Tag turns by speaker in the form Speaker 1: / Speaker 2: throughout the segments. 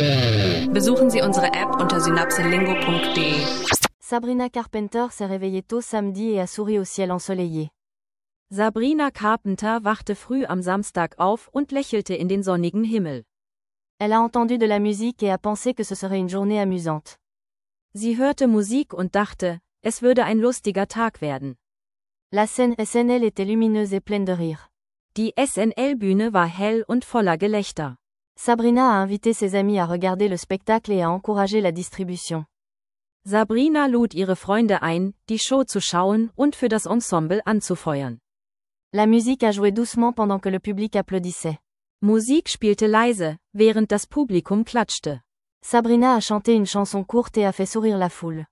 Speaker 1: Besuchen Sie unsere App unter synapselingo.de.
Speaker 2: Sabrina Carpenter s'est réveillée tôt samedi et a souri au ciel ensoleillé.
Speaker 3: Sabrina Carpenter wachte früh am Samstag auf und lächelte in den sonnigen Himmel.
Speaker 2: Elle a entendu de la musique et a pensé que ce serait une journée amusante.
Speaker 3: Sie hörte Musik und dachte, es würde ein lustiger Tag werden.
Speaker 2: La scène SNL était lumineuse et pleine de rire.
Speaker 3: Die SNL-Bühne war hell und voller Gelächter.
Speaker 2: Sabrina a invité ses amis à regarder le spectacle et a encouragé la distribution.
Speaker 3: Sabrina lud ihre Freunde ein, die Show zu schauen und für das Ensemble anzufeuern.
Speaker 2: La musique a joué doucement pendant que le public applaudissait.
Speaker 3: Musik spielte leise, während das Publikum klatschte.
Speaker 2: Sabrina a chanté une chanson courte et a fait sourire la foule.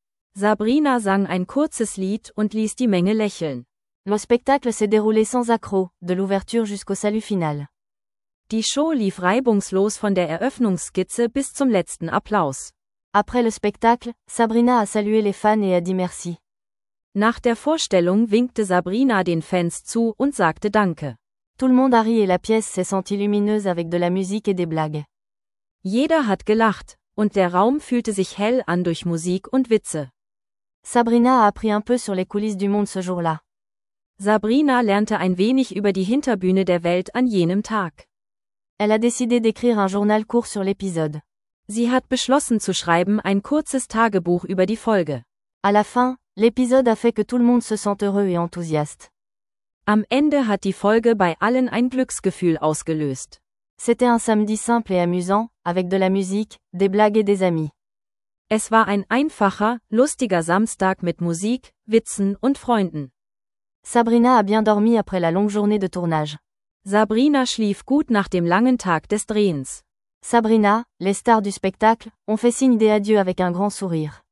Speaker 3: Sabrina sang ein kurzes Lied und ließ die Menge lächeln.
Speaker 2: Le spectacle s'est déroulé sans accroc, de l'ouverture jusqu'au salut final.
Speaker 3: Die Show lief reibungslos von der Eröffnungsskizze bis zum letzten Applaus.
Speaker 2: Après le spectacle, Sabrina a salué les fans et a dit merci.
Speaker 3: Nach der Vorstellung winkte Sabrina den Fans zu und sagte Danke.
Speaker 2: Tout le monde a ri et la pièce s'est sentie lumineuse avec de la musique et des blagues.
Speaker 3: Jeder hat gelacht, und der Raum fühlte sich hell an durch Musik und Witze.
Speaker 2: Sabrina a appris un peu sur les coulisses du monde ce jour-là.
Speaker 3: Sabrina lernte ein wenig über die Hinterbühne der Welt an jenem Tag.
Speaker 2: Elle a décidé d'écrire un journal court sur l'épisode.
Speaker 3: Sie hat beschlossen zu schreiben ein kurzes Tagebuch über die Folge.
Speaker 2: À la fin, l'épisode a fait que tout le monde se sent heureux et enthousiaste.
Speaker 3: Am Ende hat die Folge bei allen ein Glücksgefühl ausgelöst.
Speaker 2: C'était un samedi simple et amusant, avec de la musique, des blagues et des amis.
Speaker 3: Es war ein einfacher, lustiger Samstag mit Musik, Witzen und Freunden.
Speaker 2: Sabrina a bien dormi après la longue journée de tournage.
Speaker 3: Sabrina schlief gut nach dem langen Tag des Drehens.
Speaker 2: Sabrina, les stars du spectacle, ont fait signe des adieux avec un grand sourire.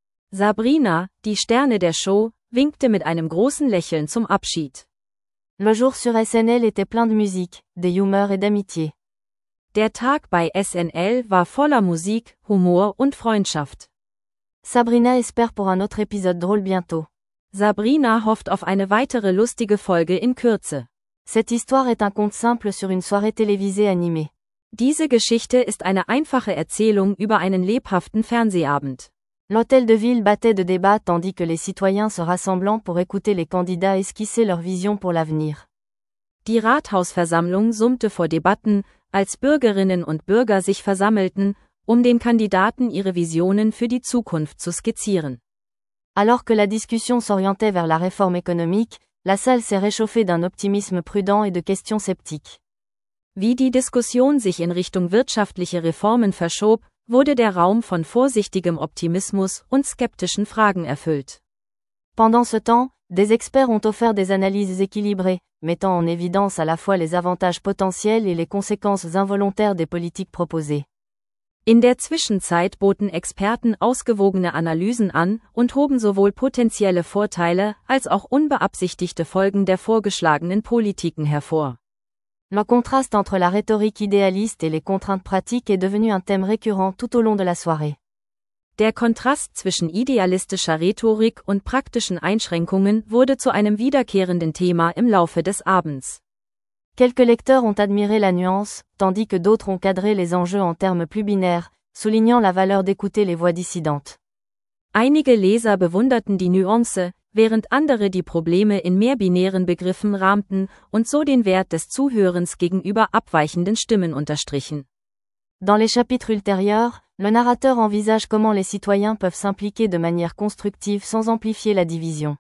Speaker 3: Sabrina, die Sterne der Show, winkte mit einem großen Lächeln zum Abschied.
Speaker 2: Le jour sur SNL était plein de musique, de humeur et d'amitié.
Speaker 3: Der Tag bei SNL war voller Musik, Humor und Freundschaft.
Speaker 2: Sabrina espère pour un autre épisode drôle bientôt.
Speaker 3: Sabrina hofft auf eine weitere lustige Folge in Kürze.
Speaker 2: Cette histoire est un conte simple sur une soirée télévisée animée.
Speaker 3: Diese Geschichte ist eine einfache Erzählung über einen lebhaften Fernsehabend.
Speaker 2: L'hôtel de ville battait de débat tandis que les citoyens se rassemblant pour écouter les candidats esquisser leur vision pour l'avenir.
Speaker 3: Die Rathausversammlung summte vor Debatten, als Bürgerinnen und Bürger sich versammelten, um den Kandidaten ihre Visionen für die Zukunft zu skizzieren.
Speaker 2: Alors que la discussion s'orientait vers la réforme économique, la salle s'est réchauffée d'un optimisme prudent et de questions sceptiques.
Speaker 3: Wie die Diskussion sich in Richtung wirtschaftliche Reformen verschob, wurde der Raum von vorsichtigem Optimismus und skeptischen Fragen erfüllt.
Speaker 2: Pendant ce temps, des experts ont offert des analyses équilibrées, mettant en évidence à la fois les avantages potentiels et les conséquences involontaires des politiques proposées.
Speaker 3: In der Zwischenzeit boten Experten ausgewogene Analysen an und hoben sowohl potenzielle Vorteile als auch unbeabsichtigte Folgen der vorgeschlagenen Politiken hervor.
Speaker 2: Le contraste entre la rhétorique idéaliste et les contraintes pratiques est devenu un thème récurrent tout au long de la soirée.
Speaker 3: Der Kontrast zwischen idealistischer Rhetorik und praktischen Einschränkungen wurde zu einem wiederkehrenden Thema im Laufe des Abends.
Speaker 2: Quelques lecteurs ont admiré la nuance, tandis que d'autres ont cadré les enjeux en termes plus binaires, soulignant la valeur d'écouter les voix dissidentes.
Speaker 3: Einige Leser bewunderten die Nuance, während andere die Probleme in mehrbinären Begriffen rahmten und so den Wert des Zuhörens gegenüber abweichenden Stimmen unterstrichen.
Speaker 2: Dans les chapitres ultérieurs, le narrateur envisage comment les citoyens peuvent s'impliquer de manière constructive sans amplifier la division.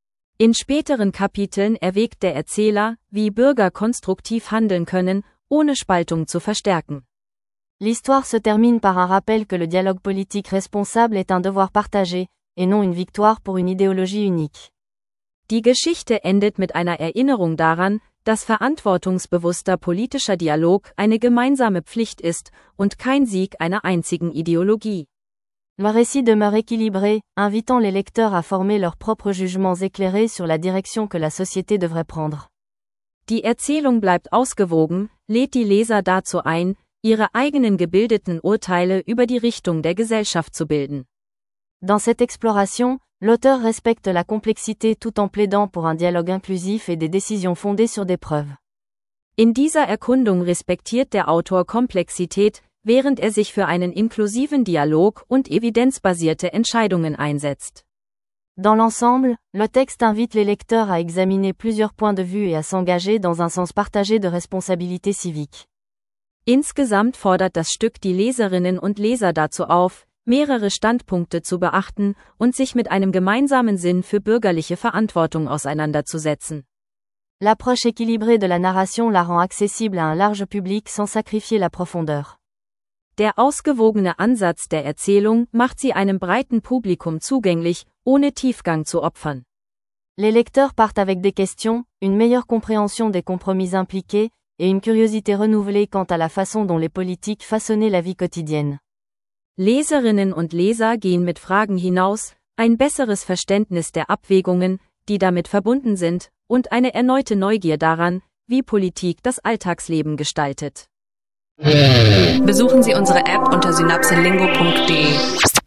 Speaker 3: In späteren Kapiteln erwägt der Erzähler, wie Bürger konstruktiv handeln können, ohne Spaltung zu verstärken.
Speaker 2: L'histoire se termine par un rappel que le dialogue politique responsable est un devoir partagé, et non une victoire pour une idéologie unique.
Speaker 3: Die Geschichte endet mit einer Erinnerung daran, dass verantwortungsbewusster politischer Dialog eine gemeinsame Pflicht ist und kein Sieg einer einzigen Ideologie.
Speaker 2: Le récit demeure équilibré, invitant les lecteurs à former leurs propres jugements éclairés sur la direction que la société devrait prendre.
Speaker 3: Die Erzählung bleibt ausgewogen, lädt die Leser dazu ein, ihre eigenen gebildeten Urteile über die Richtung der Gesellschaft zu bilden.
Speaker 2: Dans cette exploration, l'auteur respecte la complexité tout en plaidant pour un dialogue inclusif et des décisions fondées sur des preuves.
Speaker 3: In dieser Erkundung respektiert der Autor Komplexität, während er sich für einen inklusiven Dialog und evidenzbasierte Entscheidungen einsetzt.
Speaker 2: Dans l'ensemble, le texte invite les lecteurs à examiner plusieurs points de vue et à s'engager dans un sens partagé de responsabilité civique.
Speaker 3: Insgesamt fordert das Stück die Leserinnen und Leser dazu auf, mehrere Standpunkte zu beachten und sich mit einem gemeinsamen Sinn für bürgerliche Verantwortung auseinanderzusetzen.
Speaker 2: L'approche équilibrée de la narration la rend accessible à un large public sans sacrifier la profondeur.
Speaker 3: Der ausgewogene Ansatz der Erzählung macht sie einem breiten Publikum zugänglich, ohne Tiefgang zu opfern.
Speaker 2: Les lecteurs partent avec des questions, une meilleure compréhension des compromis impliqués, et une curiosité renouvelée quant à la façon dont les politiques façonnaient la vie quotidienne.
Speaker 3: Leserinnen und Leser gehen mit Fragen hinaus, ein besseres Verständnis der Abwägungen, die damit verbunden sind, und eine erneute Neugier daran, wie Politik das Alltagsleben gestaltet.
Speaker 1: Besuchen Sie unsere App unter synapselingo.de.